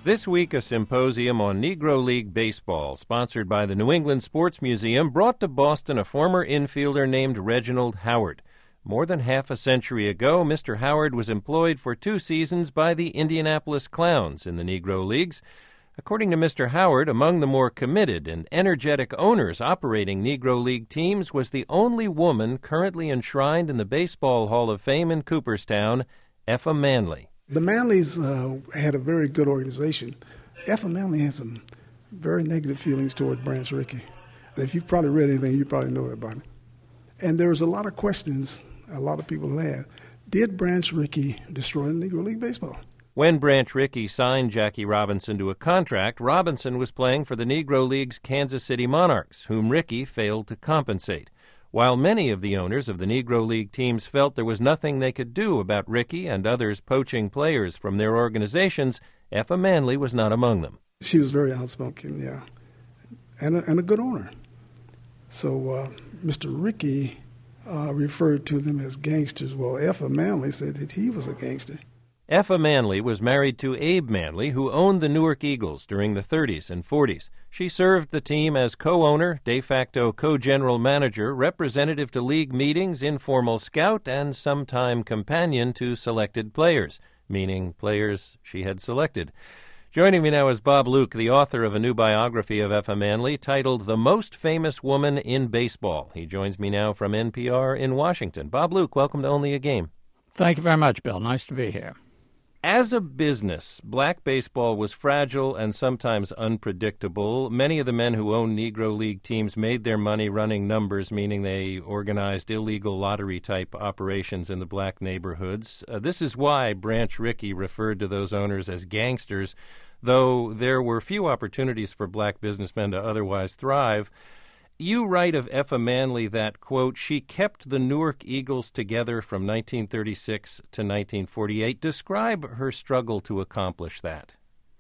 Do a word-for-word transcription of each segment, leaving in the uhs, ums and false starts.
This week, a symposium on Negro League baseball, sponsored by the New England Sports Museum, brought to Boston a former infielder named Reginald Howard. More than half a century ago, Mister Howard was employed for two seasons by the Indianapolis Clowns in the Negro Leagues. According to Mister Howard, among the more committed and energetic owners operating Negro League teams was the only woman currently enshrined in the Baseball Hall of Fame in Cooperstown, Effa Manley. The Manleys uh, had a very good organization. Effa Manley had some very negative feelings toward Branch Rickey. If you've probably read anything, you probably know about it. And there was a lot of questions a lot of people had. Did Branch Rickey destroy Negro League baseball? When Branch Rickey signed Jackie Robinson to a contract, Robinson was playing for the Negro League's Kansas City Monarchs, whom Rickey failed to compensate. While many of the owners of the Negro League teams felt there was nothing they could do about Rickey and others poaching players from their organizations, Effa Manley was not among them. She was very outspoken, yeah, and a, and a good owner. So uh, Mister Rickey uh, referred to them as gangsters. Well, Effa Manley said that he was a gangster. Effa Manley was married to Abe Manley, who owned the Newark Eagles during the thirties and forties. She served the team as co-owner, de facto co-general manager, representative to league meetings, informal scout, and sometime companion to selected players, meaning players she had selected. Joining me now is Bob Luke, the author of a new biography of Effa Manley titled The Most Famous Woman in Baseball. He joins me now from N P R in Washington. Bob Luke, welcome to Only a Game. Thank you very much, Bill. Nice to be here. As a business, black baseball was fragile and sometimes unpredictable. Many of the men who owned Negro League teams made their money running numbers, meaning they organized illegal lottery-type operations in the black neighborhoods. Uh, this is why Branch Rickey referred to those owners as gangsters, though there were few opportunities for black businessmen to otherwise thrive. You write of Effa Manley that, quote, she kept the Newark Eagles together from nineteen thirty-six to nineteen forty-eight. Describe her struggle to accomplish that.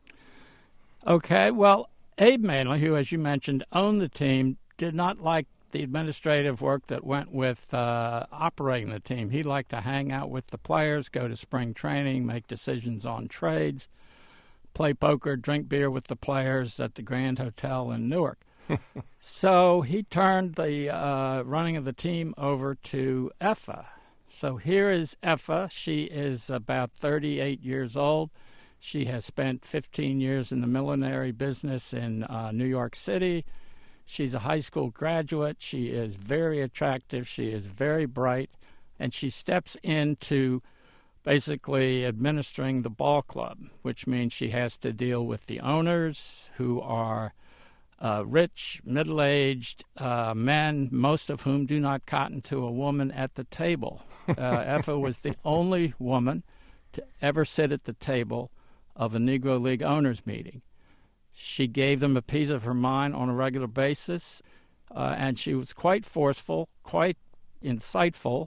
Okay, well, Abe Manley, who, as you mentioned, owned the team, did not like the administrative work that went with uh, operating the team. He liked to hang out with the players, go to spring training, make decisions on trades, play poker, drink beer with the players at the Grand Hotel in Newark. So he turned the uh, running of the team over to Effa. So here is Effa. She is about thirty-eight years old. She has spent fifteen years in the millinery business in uh, New York City. She's a high school graduate. She is very attractive. She is very bright. And she steps into basically administering the ball club, which means she has to deal with the owners who are Uh, rich, middle-aged uh, men, most of whom do not cotton to a woman at the table. Uh, Effa was the only woman to ever sit at the table of a Negro League owners meeting. She gave them a piece of her mind on a regular basis, uh, and she was quite forceful, quite insightful.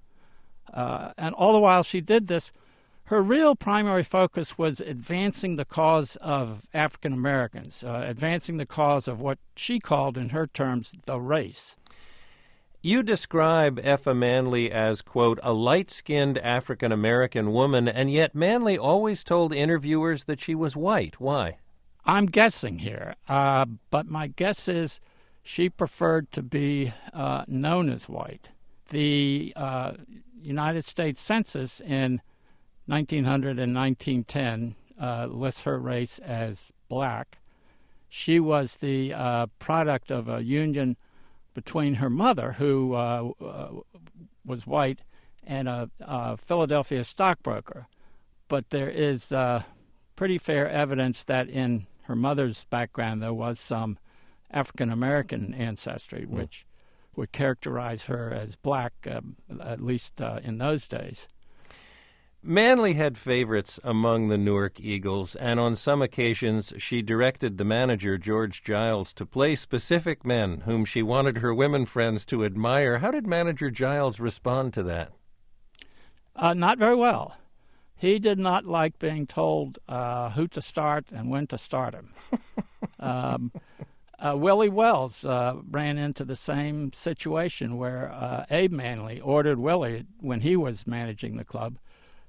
Uh, and all the while she did this, her real primary focus was advancing the cause of African Americans, uh, advancing the cause of what she called, in her terms, the race. You describe Effa Manley as, quote, a light-skinned African American woman, and yet Manley always told interviewers that she was white. Why? I'm guessing here, uh, but my guess is she preferred to be uh, known as white. The uh, United States Census in nineteen hundred and nineteen ten uh, lists her race as black. She was the uh, product of a union between her mother, who uh, uh, was white, and a, a Philadelphia stockbroker. But there is uh, pretty fair evidence that in her mother's background there was some African-American ancestry, mm. which would characterize her as black, uh, at least uh, in those days. Manley had favorites among the Newark Eagles, and on some occasions she directed the manager, George Giles, to play specific men whom she wanted her women friends to admire. How did manager Giles respond to that? Uh, not very well. He did not like being told uh, who to start and when to start him. um, uh, Willie Wells uh, ran into the same situation where uh, Abe Manley ordered Willie, when he was managing the club,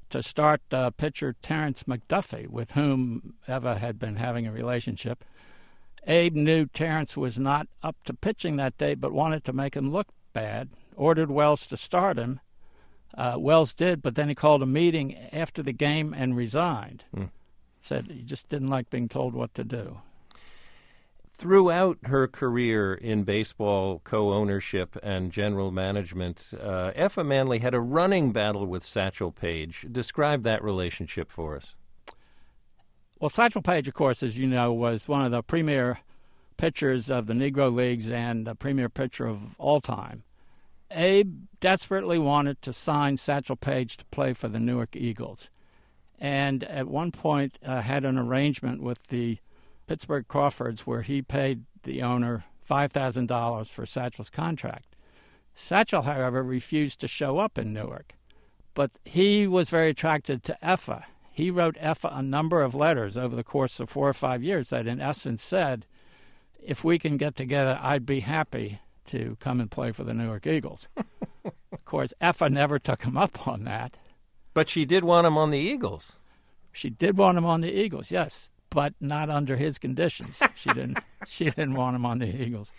to start uh, pitcher Terrence McDuffie, with whom Eva had been having a relationship. Abe knew Terrence was not up to pitching that day, but wanted to make him look bad, ordered Wells to start him. Uh, Wells did, but then he called a meeting after the game and resigned. Hmm. Said he just didn't like being told what to do. Throughout her career in baseball co-ownership and general management, uh, Effa Manley had a running battle with Satchel Paige. Describe that relationship for us. Well, Satchel Paige, of course, as you know, was one of the premier pitchers of the Negro Leagues and a premier pitcher of all time. Abe desperately wanted to sign Satchel Paige to play for the Newark Eagles, and at one point uh, had an arrangement with the Pittsburgh Crawfords where he paid the owner five thousand dollars for Satchel's contract. Satchel, however, refused to show up in Newark, but he was very attracted to Effa. He wrote Effa a number of letters over the course of four or five years that in essence said, if we can get together, I'd be happy to come and play for the Newark Eagles. Of course, Effa never took him up on that. But she did want him on the Eagles. She did want him on the Eagles, yes, but not under his conditions. She didn't She didn't want him on the Eagles.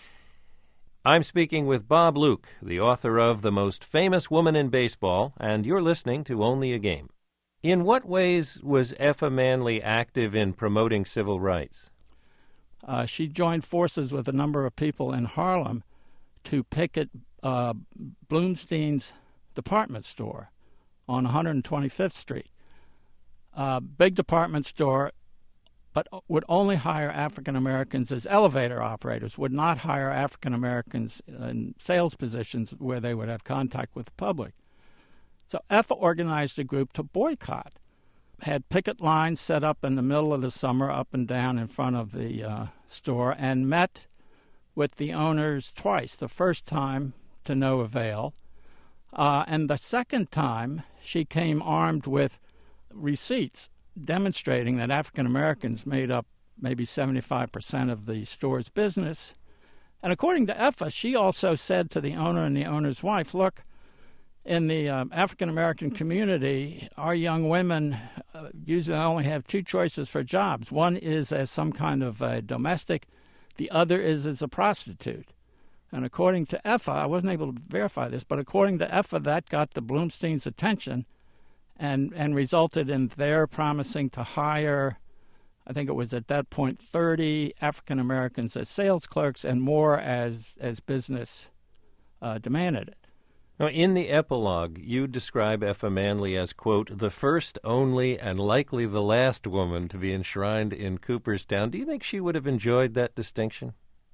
I'm speaking with Bob Luke, the author of The Most Famous Woman in Baseball, and you're listening to Only a Game. In what ways was Effa Manley active in promoting civil rights? Uh, she joined forces with a number of people in Harlem to picket uh, Bloomstein's department store on one hundred twenty-fifth Street. Uh, big department store, but would only hire African Americans as elevator operators, would not hire African Americans in sales positions where they would have contact with the public. So Effa organized a group to boycott, had picket lines set up in the middle of the summer up and down in front of the uh, store, and met with the owners twice. The first time to no avail, uh, and the second time she came armed with receipts demonstrating that African Americans made up maybe seventy-five percent of the store's business. And according to Effa, she also said to the owner and the owner's wife, look, in the um, African American community, our young women uh, usually only have two choices for jobs. One is as some kind of a domestic, the other is as a prostitute. And according to Effa, I wasn't able to verify this, but according to Effa, that got the Bloomstein's attention and, and resulted in their promising to hire, I think it was at that point, thirty African Americans as sales clerks and more as, as business uh, demanded it. Now, in the epilogue, you describe Effa Manley as, quote, the first, only, and likely the last woman to be enshrined in Cooperstown. Do you think she would have enjoyed that distinction?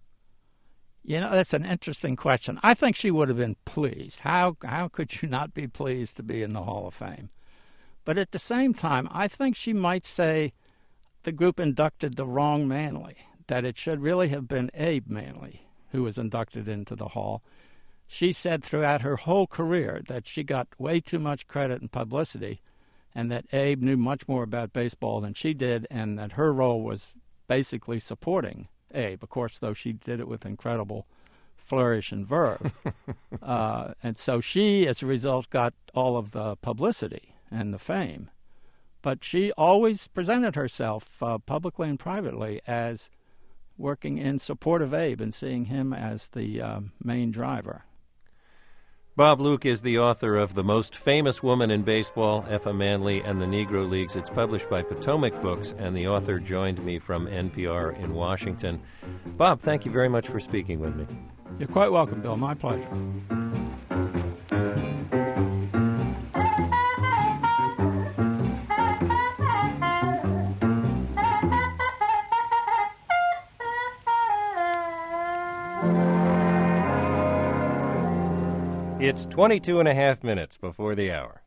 You know, that's an interesting question. I think she would have been pleased. How how could you not be pleased to be in the Hall of Fame? But at the same time, I think she might say the group inducted the wrong Manley, that it should really have been Abe Manley who was inducted into the Hall. She said throughout her whole career that she got way too much credit and publicity and that Abe knew much more about baseball than she did and that her role was basically supporting Abe, of course, though she did it with incredible flourish and verve. uh, and so she, as a result, got all of the publicity and the fame. But she always presented herself uh, publicly and privately as working in support of Abe and seeing him as the um, main driver. Bob Luke is the author of The Most Famous Woman in Baseball, Effa Manley and the Negro Leagues. It's published by Potomac Books, and the author joined me from N P R in Washington. Bob, thank you very much for speaking with me. You're quite welcome, Bill. My pleasure. It's twenty-two and a half minutes before the hour.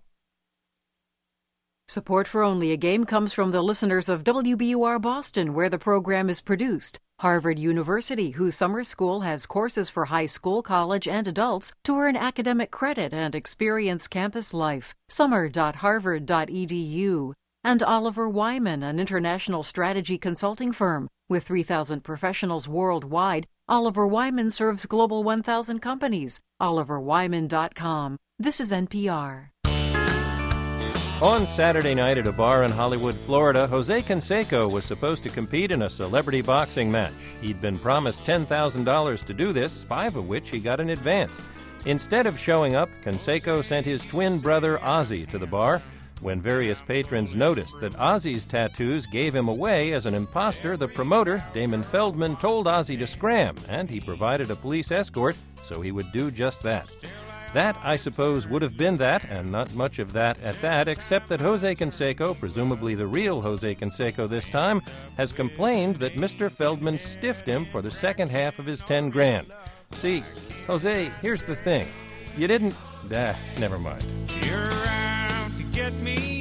Support for Only a Game comes from the listeners of W B U R Boston, where the program is produced. Harvard University, whose summer school has courses for high school, college, and adults to earn academic credit and experience campus life. summer dot harvard dot e d u. And Oliver Wyman, an international strategy consulting firm. With three thousand professionals worldwide, Oliver Wyman serves Global one thousand companies. oliver wyman dot com. This is N P R. On Saturday night at a bar in Hollywood, Florida, Jose Canseco was supposed to compete in a celebrity boxing match. He'd been promised ten thousand dollars to do this, five of which he got in advance. Instead of showing up, Canseco sent his twin brother Ozzy to the bar. When various patrons noticed that Ozzy's tattoos gave him away as an imposter, the promoter, Damon Feldman, told Ozzy to scram, and he provided a police escort so he would do just that. That, I suppose, would have been that, and not much of that at that, except that Jose Canseco, presumably the real Jose Canseco this time, has complained that Mister Feldman stiffed him for the second half of his ten grand. See, Jose, here's the thing. You didn't... Ah, never mind. You're out to get me.